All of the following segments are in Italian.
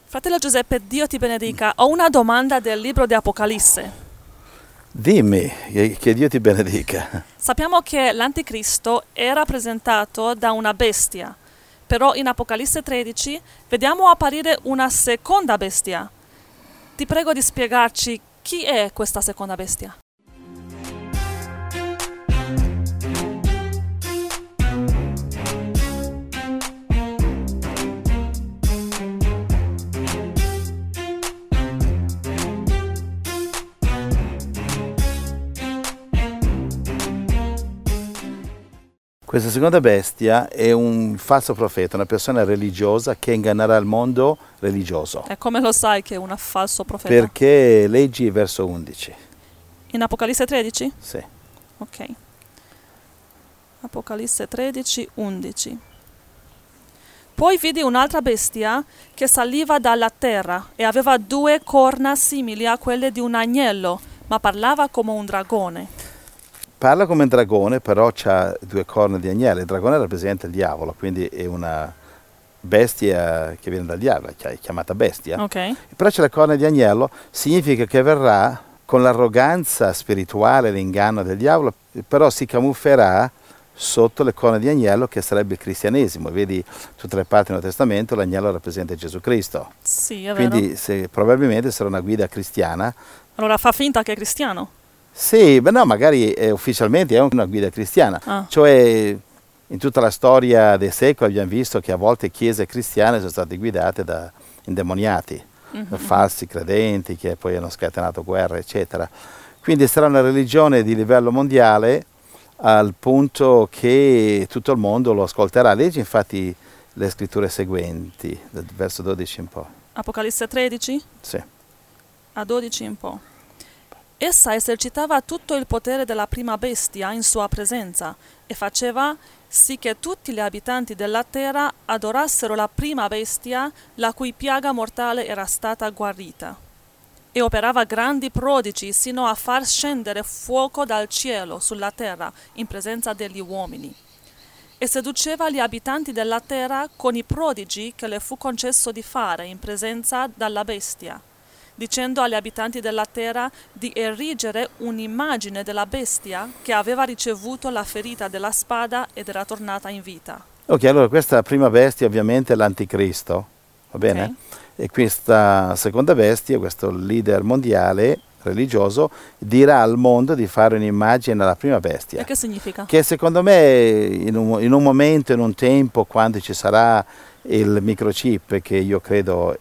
Fratello Giuseppe, Dio ti benedica. Ho una domanda del libro di Apocalisse. Dimmi, che Dio ti benedica. Sappiamo che l'Anticristo è rappresentato da una bestia, però in Apocalisse 13 vediamo apparire una seconda bestia. Ti prego di spiegarci chi è questa seconda bestia. Questa seconda bestia è un falso profeta, una persona religiosa che ingannerà il mondo religioso. E come lo sai che è un falso profeta? Perché leggi il verso 11. In Apocalisse 13? Sì. Ok. Apocalisse 13, 11. Poi vidi un'altra bestia che saliva dalla terra e aveva 2 corna simili a quelle di un agnello, ma parlava come un dragone. Parla come un dragone, però ha 2 corna di agnello. Il dragone rappresenta il diavolo, quindi è una bestia che viene dal diavolo, è chiamata bestia. Ok. Però c'è la corna di agnello, significa che verrà con l'arroganza spirituale, l'inganno del diavolo, però si camufferà sotto le corna di agnello, che sarebbe il cristianesimo. Vedi, tutte le parti del Nuovo Testamento l'agnello rappresenta Gesù Cristo. Sì, è vero. Quindi probabilmente sarà una guida cristiana. Allora fa finta che è cristiano? Sì, ma no, magari ufficialmente è una guida cristiana. Cioè, in tutta la storia dei secoli abbiamo visto che a volte chiese cristiane sono state guidate da indemoniati, da falsi credenti che poi hanno scatenato guerre, eccetera. Quindi sarà una religione di livello mondiale al punto che tutto il mondo lo ascolterà. Leggi infatti le scritture seguenti, dal verso 12 in po'. Apocalisse 13? Sì. A 12 in po'. Essa esercitava tutto il potere della prima bestia in sua presenza e faceva sì che tutti gli abitanti della terra adorassero la prima bestia, la cui piaga mortale era stata guarita. E operava grandi prodigi sino a far scendere fuoco dal cielo sulla terra in presenza degli uomini. E seduceva gli abitanti della terra con i prodigi che le fu concesso di fare in presenza della bestia, dicendo agli abitanti della terra di erigere un'immagine della bestia che aveva ricevuto la ferita della spada ed era tornata in vita. Ok, allora questa prima bestia ovviamente è l'anticristo, va bene? Okay. E questa seconda bestia, questo leader mondiale religioso, dirà al mondo di fare un'immagine alla prima bestia. E che significa? Che secondo me in un momento, in un tempo, quando ci sarà il microchip, che io credo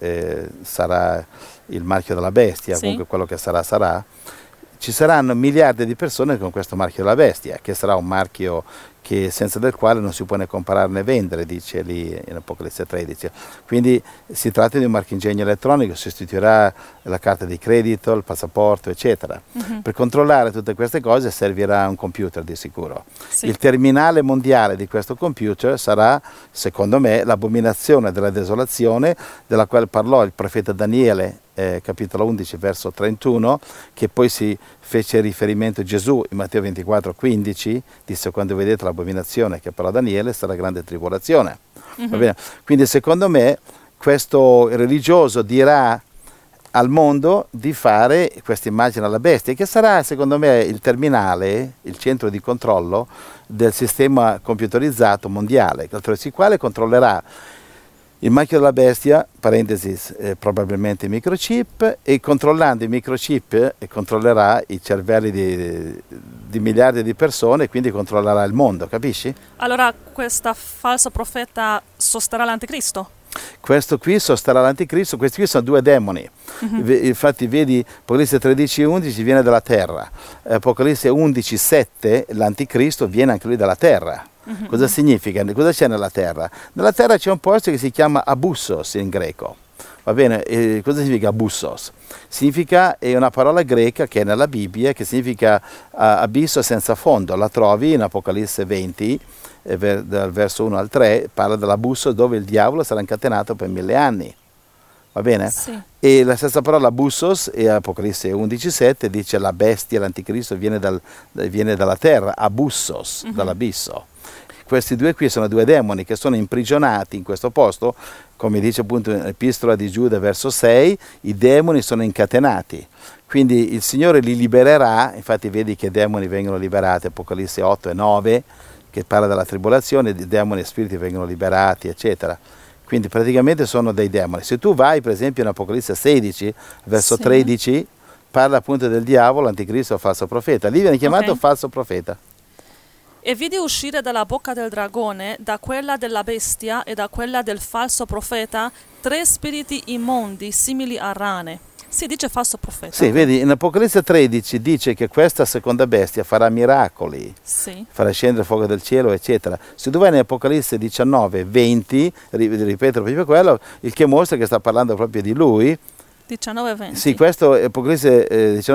sarà il marchio della bestia, sì, comunque quello che sarà, ci saranno miliardi di persone con questo marchio della bestia, che sarà un marchio senza del quale non si può né comprare né vendere, dice lì in Apocalisse 13. Quindi si tratta di un marchingegno elettronico, sostituirà la carta di credito, il passaporto, eccetera. Per controllare tutte queste cose servirà un computer di sicuro. Sì. Il terminale mondiale di questo computer sarà, secondo me, l'abominazione della desolazione, della quale parlò il profeta Daniele, capitolo 11, verso 31, che poi si fece riferimento a Gesù in Matteo 24, 15, disse: quando vedete l'abominazione che parla Daniele, sarà grande tribolazione. Va bene? Quindi secondo me questo religioso dirà al mondo di fare questa immagine alla bestia, che sarà secondo me il terminale, il centro di controllo del sistema computerizzato mondiale, attraverso il quale controllerà il marchio della bestia, parentesi, probabilmente i microchip, e controllando i microchip controllerà i cervelli di miliardi di persone, e quindi controllerà il mondo, capisci? Allora questa falso profeta sosterrà l'anticristo? Questo qui sosterrà l'anticristo. Questi qui sono 2 demoni. Infatti vedi Apocalisse 13 e 11 viene dalla terra, Apocalisse 11, 7 l'anticristo viene anche lui dalla terra. Cosa significa? Cosa c'è nella terra? Nella terra c'è un posto che si chiama Abussos in greco. Va bene? E cosa significa Abussos? Significa, è una parola greca che è nella Bibbia, che significa abisso senza fondo. La trovi in Apocalisse 20, dal verso 1 al 3, parla dell'abusso dove il diavolo sarà incatenato per 1000 anni. Va bene? Sì. E la stessa parola Abussos, e Apocalisse 11,7 dice la bestia, l'anticristo, viene dalla terra, Abussos, dall'abisso. questi due qui sono due demoni che sono imprigionati in questo posto, come dice appunto nell'Epistola di Giuda verso 6, i demoni sono incatenati. Quindi il Signore li libererà, infatti vedi che i demoni vengono liberati, Apocalisse 8 e 9, che parla della tribolazione, i demoni e spiriti vengono liberati, eccetera. Quindi praticamente sono dei demoni. Se tu vai per esempio in Apocalisse 16, verso 13, parla appunto del diavolo, anticristo, falso profeta. Lì viene chiamato falso profeta. E vidi uscire dalla bocca del dragone, da quella della bestia e da quella del falso profeta, 3 spiriti immondi simili a rane. Si dice falso profeta. Sì, vedi, in Apocalisse 13 dice che questa seconda bestia farà miracoli, farà scendere fuoco del cielo, eccetera. Se tu vai in Apocalisse 19, 20, ripeto proprio quello, il che mostra che sta parlando proprio di lui. 19-20. Sì, questo Apocalisse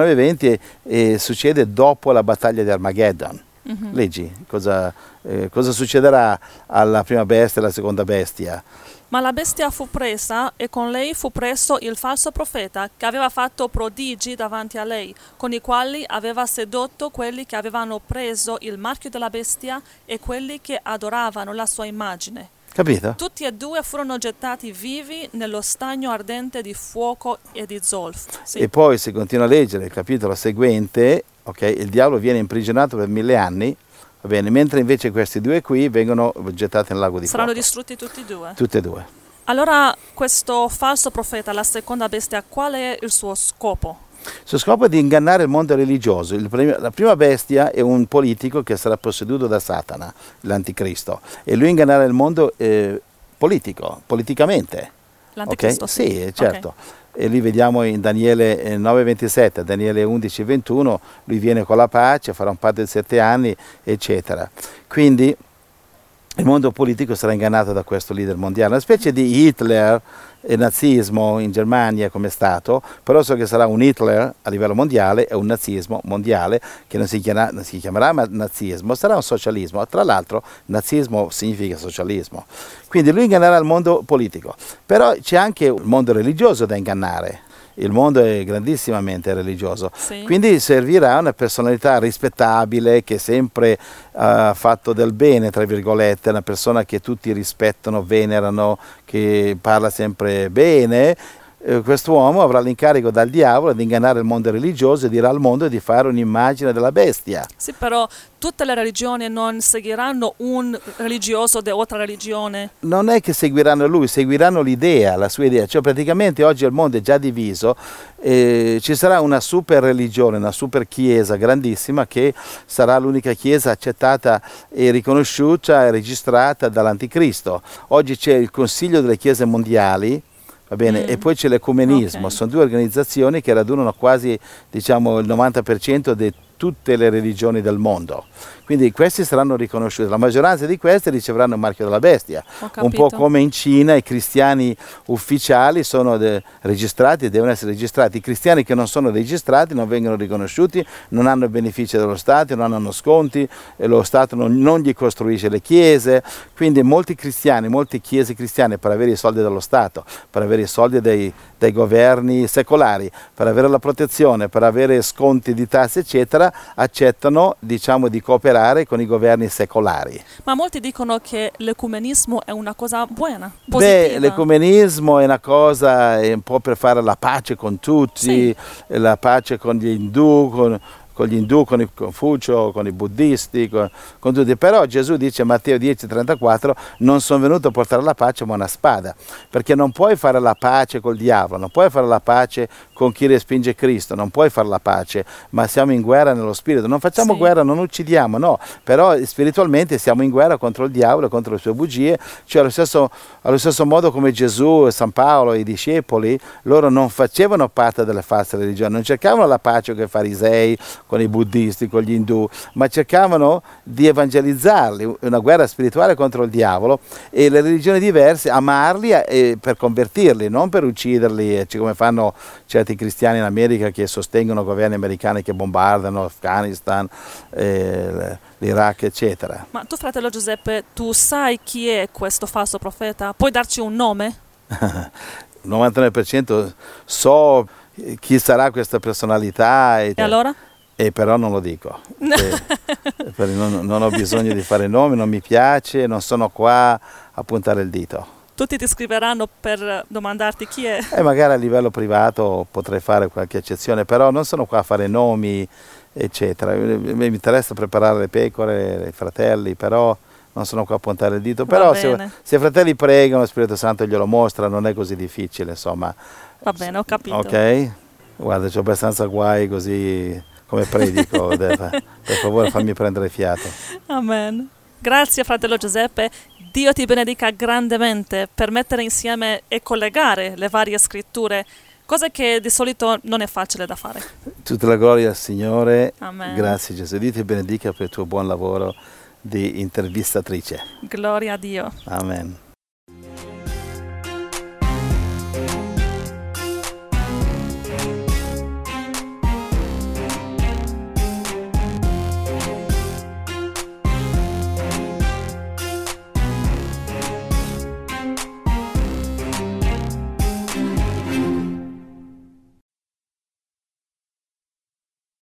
19-20 succede dopo la battaglia di Armageddon. Leggi cosa succederà alla prima bestia e alla seconda bestia. Ma la bestia fu presa e con lei fu preso il falso profeta che aveva fatto prodigi davanti a lei, con i quali aveva sedotto quelli che avevano preso il marchio della bestia e quelli che adoravano la sua immagine. Capito? Tutti e due furono gettati vivi nello stagno ardente di fuoco e di zolfo. Sì. E poi se continua a leggere il capitolo seguente, il diavolo viene imprigionato per 1000 anni, va bene, mentre invece questi due qui vengono gettati nel lago di fuoco. Saranno distrutti tutti e due? Tutti e due. Allora questo falso profeta, la seconda bestia, qual è il suo scopo? Il suo scopo è di ingannare il mondo religioso. La prima bestia è un politico che sarà posseduto da Satana, l'anticristo, e lui ingannare il mondo politicamente. L'anticristo? Sì, certo. E lì vediamo in Daniele 9:27, Daniele 11:21, lui viene con la pace, farà un patto di 7 anni, eccetera. Quindi il mondo politico sarà ingannato da questo leader mondiale, una specie di Hitler e nazismo in Germania come Stato, però so che sarà un Hitler a livello mondiale e un nazismo mondiale che non si chiamerà nazismo, sarà un socialismo. Tra l'altro nazismo significa socialismo. Quindi lui ingannerà il mondo politico, però c'è anche il mondo religioso da ingannare. Il mondo è grandissimamente religioso, quindi servirà una personalità rispettabile che sempre ha fatto del bene, tra virgolette, una persona che tutti rispettano, venerano, che parla sempre bene. Quest'uomo avrà l'incarico dal diavolo di ingannare il mondo religioso e dirà al mondo di fare un'immagine della bestia. Sì, però tutte le religioni non seguiranno un religioso di altra religione. Non è che seguiranno lui, seguiranno l'idea, la sua idea. Cioè praticamente oggi il mondo è già diviso, ci sarà una super religione, una super chiesa grandissima che sarà l'unica chiesa accettata e riconosciuta e registrata dall'anticristo. Oggi c'è il Consiglio delle Chiese Mondiali, va bene, e poi c'è l'ecumenismo, sono due organizzazioni che radunano quasi, diciamo, il 90% di tutte le religioni del mondo. Quindi questi saranno riconosciuti, la maggioranza di questi riceveranno il marchio della bestia, un po' come in Cina i cristiani ufficiali sono registrati, devono essere registrati, i cristiani che non sono registrati non vengono riconosciuti, non hanno i benefici dello Stato, non hanno sconti, e lo Stato non gli costruisce le chiese, quindi molti cristiani, molte chiese cristiane per avere i soldi dello Stato, per avere i soldi dei governi secolari, per avere la protezione, per avere sconti di tasse eccetera, accettano, diciamo, di cooperare con i governi secolari. Ma molti dicono che l'ecumenismo è una cosa buona, positiva. L'ecumenismo è una cosa un po' per fare la pace con tutti, la pace con gli indù, con il Confucio, con i buddisti, con tutti. Però Gesù dice, Matteo 10:34, non sono venuto a portare la pace ma una spada, perché non puoi fare la pace col diavolo, non puoi fare la pace con chi respinge Cristo, non puoi fare la pace, ma siamo in guerra nello spirito, non facciamo guerra, non uccidiamo, no, però spiritualmente siamo in guerra contro il diavolo, contro le sue bugie, cioè allo stesso modo come Gesù, San Paolo e i discepoli, loro non facevano parte delle false religioni, non cercavano la pace con i farisei, con i buddisti, con gli indù, ma cercavano di evangelizzarli, una guerra spirituale contro il diavolo, e le religioni diverse, amarli per convertirli, non per ucciderli, come fanno certi cristiani in America che sostengono governi americani che bombardano Afghanistan, l'Iraq, eccetera. Ma tu, fratello Giuseppe, tu sai chi è questo falso profeta? Puoi darci un nome? Il 99% so chi sarà questa personalità. E allora? Però non lo dico, Non ho bisogno di fare nomi, non mi piace, non sono qua a puntare il dito. Tutti ti scriveranno per domandarti chi è. E magari a livello privato potrei fare qualche eccezione, però non sono qua a fare nomi, eccetera. Mi interessa preparare le pecore, i fratelli, però non sono qua a puntare il dito. Però se i fratelli pregano, lo Spirito Santo glielo mostra, non è così difficile, insomma. Va bene, ho capito. Ok? Guarda, c'ho abbastanza guai così come predico. Per favore fammi prendere fiato. Amen. Grazie fratello Giuseppe. Dio ti benedica grandemente per mettere insieme e collegare le varie scritture, cosa che di solito non è facile da fare. Tutta la gloria al Signore. Amen. Grazie Gesù. Dio ti benedica per il tuo buon lavoro di intervistatrice. Gloria a Dio. Amen.